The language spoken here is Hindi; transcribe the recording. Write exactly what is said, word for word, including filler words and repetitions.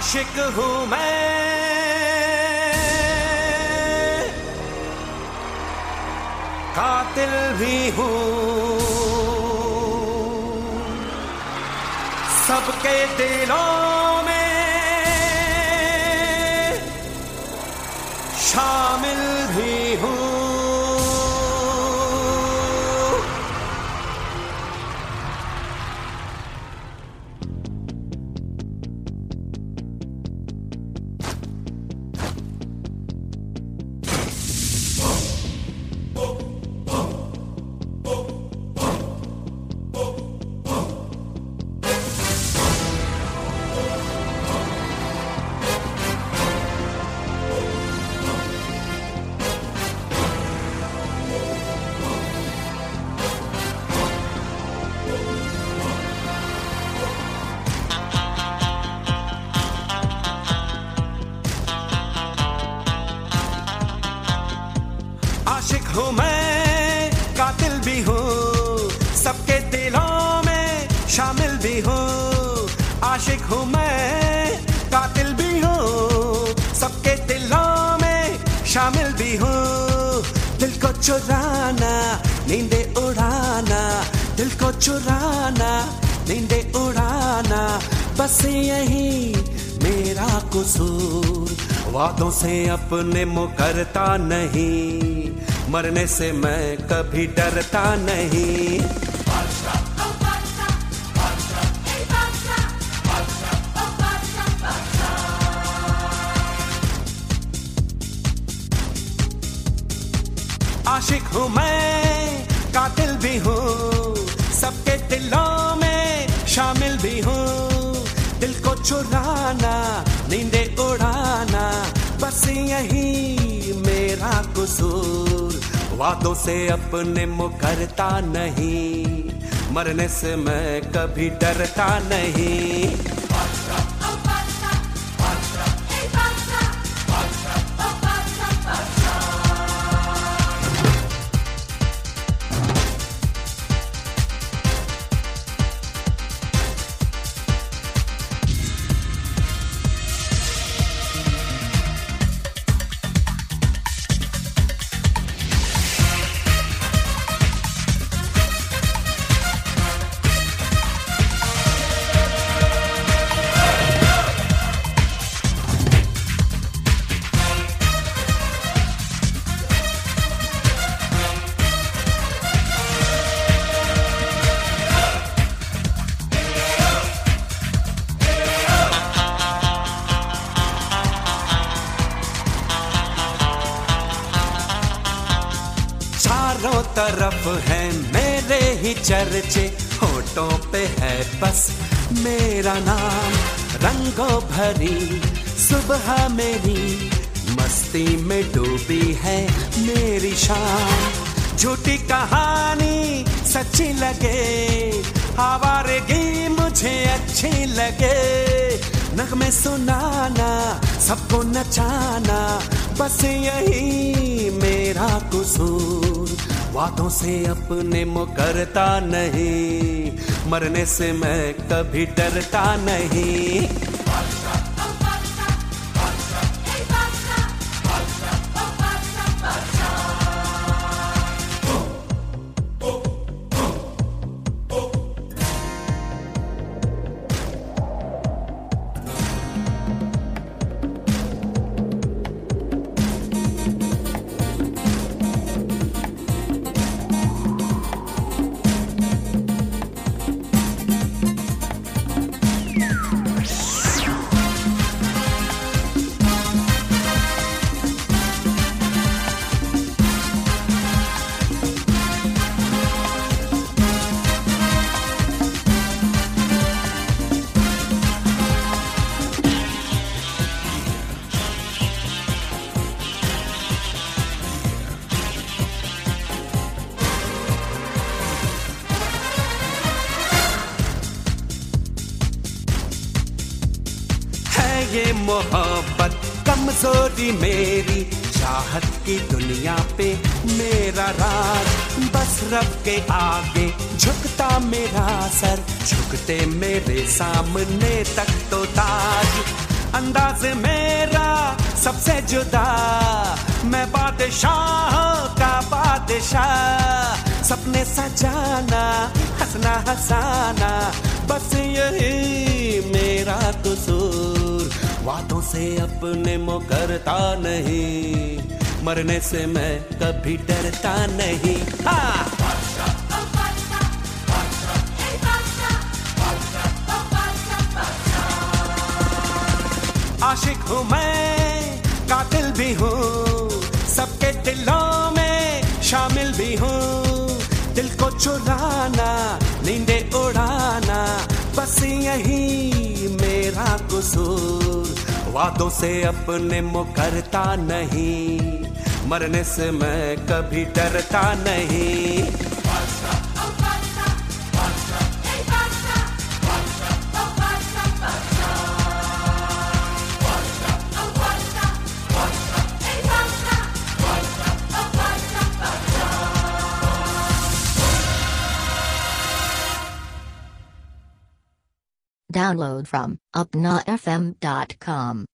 आशिक हूँ मैं, कातिल भी हूँ, सबके दिलों में शामिल भी हूँ। आशिक हूँ मैं, कातिल भी हूँ, सबके दिलों में शामिल भी हूँ। आशिक हूँ मैं, कातिल भी हूँ, सबके दिलों में शामिल भी हूँ। दिल को चुराना, नींदे उड़ाना, दिल को चुराना, नींदे उड़ाना, बस यही मेरा कसूर। वादों से अपने मुकरता नहीं, मरने से मैं कभी डरता नहीं। आशिक हूँ मैं, कातिल भी हूँ, सबके दिलों में शामिल भी हूँ। दिल को चुराना, नींदे उड़ाना, बस यही मेरा कसूर। वादों से अपने मुकरता नहीं, मरने से मैं कभी डरता नहीं। चारों तरफ है मेरे ही चर्चे, होठों पे है बस मेरा नाम। रंगों भरी सुबह मेरी, मस्ती में डूबी है मेरी शाम। झूठी कहानी सच्ची लगे, आवारगी मुझे अच्छी लगे। नगमे सुनाना, सबको नचाना, बस यही मेरा कसूर। वादों से अपने मुकरता नहीं, मरने से मैं कभी डरता नहीं। ये मोहब्बत कमजोरी मेरी, चाहत की दुनिया पे मेरा राज। बस रब के आगे झुकता मेरा सर, झुकते मेरे सामने तक तो ताज। अंदाज मेरा सबसे जुदा, मैं बादशाह का बादशाह। सपने सजाना, हंसना हंसाना, बस यही मेरा कसूर। वादों से अपने मुकरता नहीं, मरने से मैं कभी डरता नहीं। हाँ। आशिक हूँ मैं, कातिल भी हूँ, सबके दिलों में शामिल भी हूँ। दिल को चुराना, नींदे उड़ाना, बस यही मेरा कसूर। वादों से अपने मुकरता नहीं, मरने से मैं कभी डरता नहीं। Download from upna f m dot com.